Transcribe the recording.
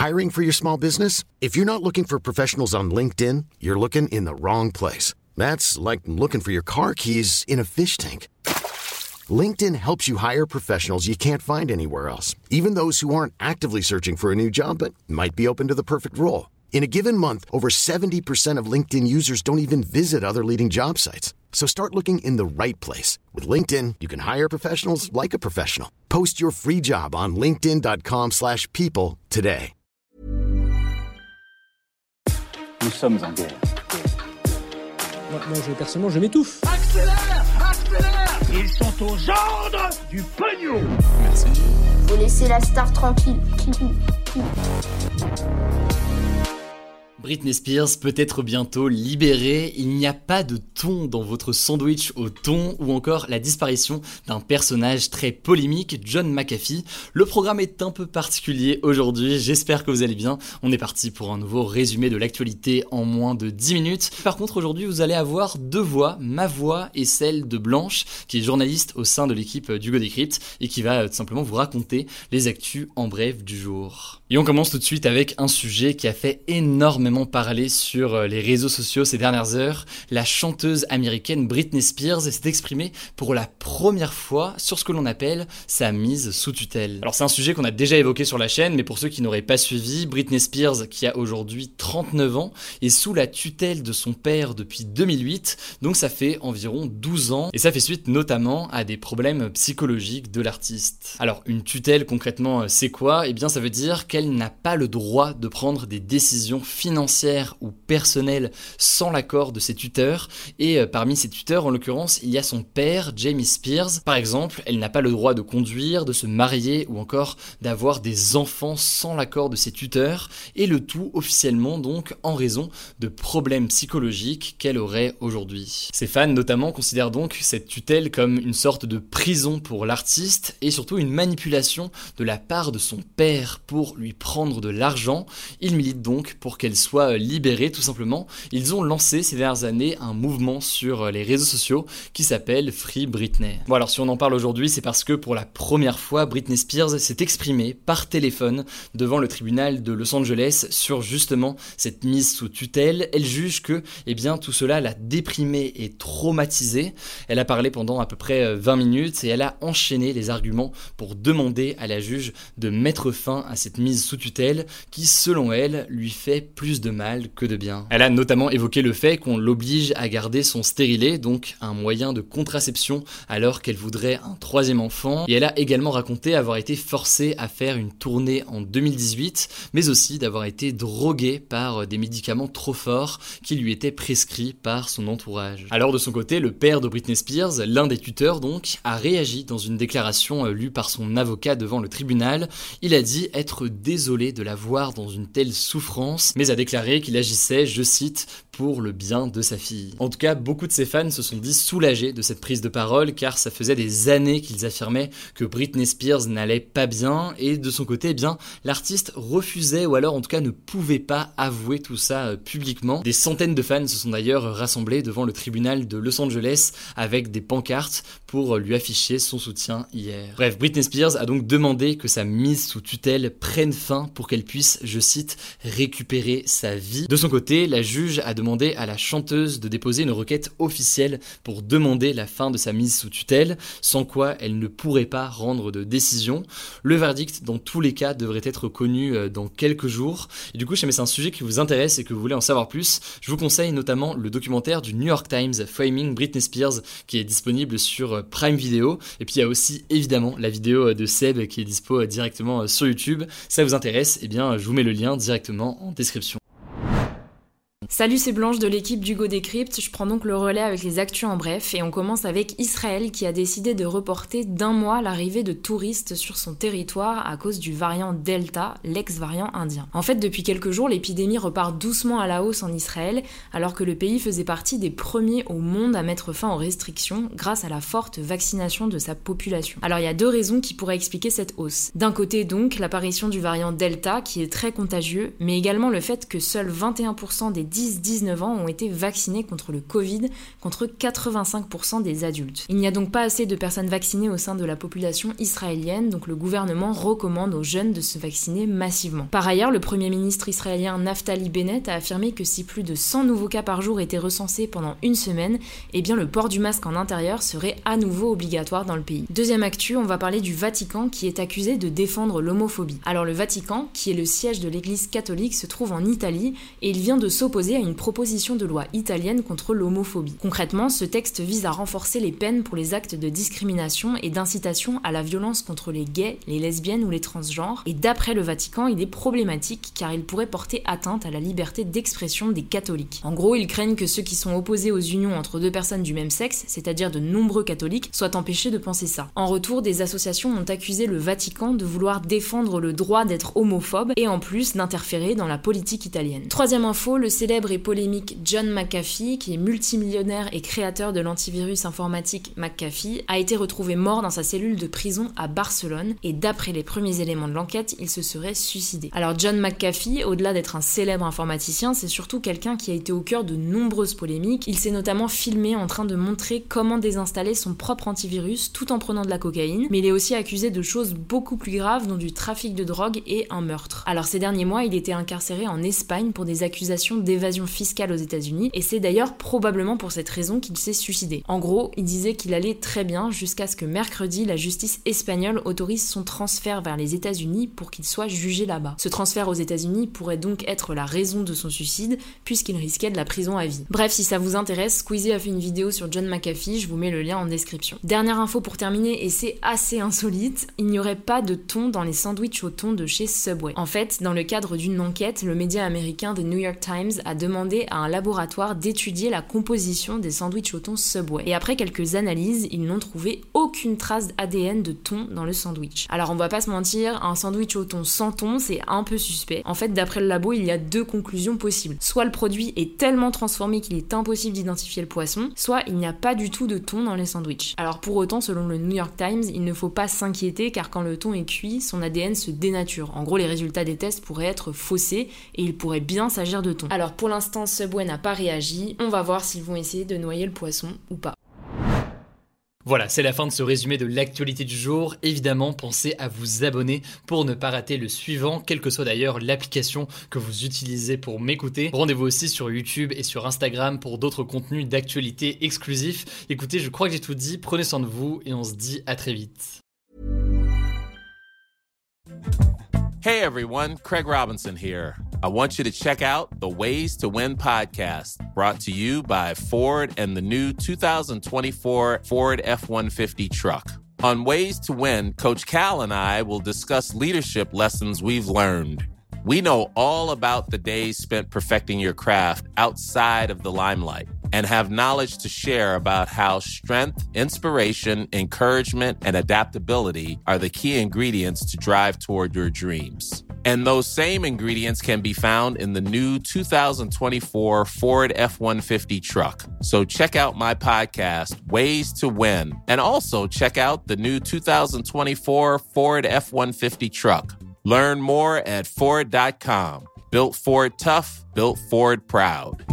Hiring for your small business? If you're not looking for professionals on LinkedIn, you're looking in the wrong place. That's like looking for your car keys in a fish tank. LinkedIn helps you hire professionals you can't find anywhere else, even those who aren't actively searching for a new job but might be open to the perfect role. In a given month, over 70% of LinkedIn users don't even visit other leading job sites. So start looking in the right place. With LinkedIn, you can hire professionals like a professional. Post your free job on linkedin.com/people today. Nous sommes en guerre. Moi, personnellement, je m'étouffe. Accélère! Accélère! Ils sont aux ordres du pognon! Merci. Faut laisser la star tranquille. Britney Spears peut être bientôt libérée, il n'y a pas de thon dans votre sandwich au thon ou encore la disparition d'un personnage très polémique, John McAfee. Le programme est un peu particulier aujourd'hui, j'espère que vous allez bien. On est parti pour un nouveau résumé de l'actualité en moins de 10 minutes. Par contre aujourd'hui vous allez avoir deux voix, ma voix et celle de Blanche, qui est journaliste au sein de l'équipe d'Hugo Décrypte et qui va tout simplement vous raconter les actus en bref du jour. Et on commence tout de suite avec un sujet qui a fait énormément parler sur les réseaux sociaux ces dernières heures. La chanteuse américaine Britney Spears s'est exprimée pour la première fois sur ce que l'on appelle sa mise sous tutelle. Alors c'est un sujet qu'on a déjà évoqué sur la chaîne, mais pour ceux qui n'auraient pas suivi, Britney Spears, qui a aujourd'hui 39 ans, est sous la tutelle de son père depuis 2008, donc ça fait environ 12 ans, et ça fait suite notamment à des problèmes psychologiques de l'artiste. Alors une tutelle concrètement c'est quoi ? Eh bien ça veut dire qu'elle n'a pas le droit de prendre des décisions financières ou personnelle sans l'accord de ses tuteurs, et parmi ses tuteurs en l'occurrence il y a son père Jamie Spears. Par exemple, elle n'a pas le droit de conduire, de se marier ou encore d'avoir des enfants sans l'accord de ses tuteurs, et le tout officiellement donc en raison de problèmes psychologiques qu'elle aurait aujourd'hui. Ses fans notamment considèrent donc cette tutelle comme une sorte de prison pour l'artiste et surtout une manipulation de la part de son père pour lui prendre de l'argent. Ils militent donc pour qu'elle soit libérée tout simplement. Ils ont lancé ces dernières années un mouvement sur les réseaux sociaux qui s'appelle Free Britney. Bon alors si on en parle aujourd'hui, c'est parce que pour la première fois Britney Spears s'est exprimée par téléphone devant le tribunal de Los Angeles sur justement cette mise sous tutelle. Elle juge que tout cela l'a déprimée et traumatisée. Elle a parlé pendant à peu près 20 minutes et elle a enchaîné les arguments pour demander à la juge de mettre fin à cette mise sous tutelle qui selon elle lui fait plus de mal que de bien. Elle a notamment évoqué le fait qu'on l'oblige à garder son stérilet, donc un moyen de contraception, alors qu'elle voudrait un troisième enfant. Et elle a également raconté avoir été forcée à faire une tournée en 2018, mais aussi d'avoir été droguée par des médicaments trop forts qui lui étaient prescrits par son entourage. Alors de son côté, le père de Britney Spears, l'un des tuteurs donc, a réagi dans une déclaration lue par son avocat devant le tribunal. Il a dit être désolé de la voir dans une telle souffrance, mais a déclaré qu'il agissait, je cite, pour le bien de sa fille. En tout cas, beaucoup de ses fans se sont dit soulagés de cette prise de parole car ça faisait des années qu'ils affirmaient que Britney Spears n'allait pas bien et de son côté, l'artiste refusait ou alors en tout cas ne pouvait pas avouer tout ça publiquement. Des centaines de fans se sont d'ailleurs rassemblés devant le tribunal de Los Angeles avec des pancartes pour lui afficher son soutien hier. Bref, Britney Spears a donc demandé que sa mise sous tutelle prenne fin pour qu'elle puisse, je cite, récupérer sa vie. De son côté, la juge a demandé à la chanteuse de déposer une requête officielle pour demander la fin de sa mise sous tutelle, sans quoi elle ne pourrait pas rendre de décision. Le verdict, dans tous les cas, devrait être connu dans quelques jours. Et du coup, si jamais c'est un sujet qui vous intéresse et que vous voulez en savoir plus, je vous conseille notamment le documentaire du New York Times, Framing Britney Spears, qui est disponible sur Prime Video. Et puis il y a aussi évidemment la vidéo de Seb qui est dispo directement sur YouTube. Si ça vous intéresse, je vous mets le lien directement en description. Salut, c'est Blanche de l'équipe d'Hugo Décrypte. Je prends donc le relais avec les actus en bref et on commence avec Israël qui a décidé de reporter d'1 mois l'arrivée de touristes sur son territoire à cause du variant Delta, l'ex-variant indien. En fait, depuis quelques jours, l'épidémie repart doucement à la hausse en Israël alors que le pays faisait partie des premiers au monde à mettre fin aux restrictions grâce à la forte vaccination de sa population. Alors il y a 2 raisons qui pourraient expliquer cette hausse. D'un côté donc, l'apparition du variant Delta qui est très contagieux, mais également le fait que seuls 21% des 10 10-19 ans ont été vaccinés contre le Covid, contre 85% des adultes. Il n'y a donc pas assez de personnes vaccinées au sein de la population israélienne, donc le gouvernement recommande aux jeunes de se vacciner massivement. Par ailleurs, le Premier ministre israélien Naftali Bennett a affirmé que si plus de 100 nouveaux cas par jour étaient recensés pendant une semaine, eh bien le port du masque en intérieur serait à nouveau obligatoire dans le pays. Deuxième actu, on va parler du Vatican qui est accusé de défendre l'homophobie. Alors le Vatican, qui est le siège de l'Église catholique, se trouve en Italie et il vient de s'opposer à une proposition de loi italienne contre l'homophobie. Concrètement, ce texte vise à renforcer les peines pour les actes de discrimination et d'incitation à la violence contre les gays, les lesbiennes ou les transgenres. Et d'après le Vatican, il est problématique car il pourrait porter atteinte à la liberté d'expression des catholiques. En gros, ils craignent que ceux qui sont opposés aux unions entre deux personnes du même sexe, c'est-à-dire de nombreux catholiques, soient empêchés de penser ça. En retour, des associations ont accusé le Vatican de vouloir défendre le droit d'être homophobe et en plus d'interférer dans la politique italienne. Troisième info, le célèbre et polémique John McAfee, qui est multimillionnaire et créateur de l'antivirus informatique McAfee, a été retrouvé mort dans sa cellule de prison à Barcelone et d'après les premiers éléments de l'enquête, il se serait suicidé. Alors John McAfee, au-delà d'être un célèbre informaticien, c'est surtout quelqu'un qui a été au cœur de nombreuses polémiques. Il s'est notamment filmé en train de montrer comment désinstaller son propre antivirus tout en prenant de la cocaïne, mais il est aussi accusé de choses beaucoup plus graves dont du trafic de drogue et un meurtre. Alors ces derniers mois, il était incarcéré en Espagne pour des accusations d'évasion fiscale aux États-Unis et c'est d'ailleurs probablement pour cette raison qu'il s'est suicidé. En gros, il disait qu'il allait très bien jusqu'à ce que mercredi, la justice espagnole autorise son transfert vers les États-Unis pour qu'il soit jugé là-bas. Ce transfert aux États-Unis pourrait donc être la raison de son suicide puisqu'il risquait de la prison à vie. Bref, si ça vous intéresse, Squeezie a fait une vidéo sur John McAfee, je vous mets le lien en description. Dernière info pour terminer, et c'est assez insolite, il n'y aurait pas de thon dans les sandwichs au thon de chez Subway. En fait, dans le cadre d'une enquête, le média américain The New York Times a demandé à un laboratoire d'étudier la composition des sandwichs au thon Subway. Et après quelques analyses, ils n'ont trouvé aucune trace ADN de thon dans le sandwich. Alors on va pas se mentir, un sandwich au thon sans thon, c'est un peu suspect. En fait, d'après le labo, il y a deux conclusions possibles. Soit le produit est tellement transformé qu'il est impossible d'identifier le poisson, soit il n'y a pas du tout de thon dans les sandwichs. Alors pour autant, selon le New York Times, il ne faut pas s'inquiéter car quand le thon est cuit, son ADN se dénature. En gros, les résultats des tests pourraient être faussés et il pourrait bien s'agir de thon. Alors pour l'instant, Subway n'a pas réagi, on va voir s'ils vont essayer de noyer le poisson ou pas. Voilà, c'est la fin de ce résumé de l'actualité du jour. Évidemment, pensez à vous abonner pour ne pas rater le suivant, quelle que soit d'ailleurs l'application que vous utilisez pour m'écouter. Rendez-vous aussi sur YouTube et sur Instagram pour d'autres contenus d'actualité exclusifs. Écoutez, je crois que j'ai tout dit, prenez soin de vous et on se dit à très vite. Hey everyone, Craig Robinson here. I want you to check out the Ways to Win podcast, brought to you by Ford and the new 2024 Ford F-150 truck. On Ways to Win, Coach Cal and I will discuss leadership lessons we've learned. We know all about the days spent perfecting your craft outside of the limelight and have knowledge to share about how strength, inspiration, encouragement, and adaptability are the key ingredients to drive toward your dreams. And those same ingredients can be found in the new 2024 Ford F-150 truck. So check out my podcast, Ways to Win, and also check out the new 2024 Ford F-150 truck. Learn more at Ford.com. Built Ford tough, built Ford proud.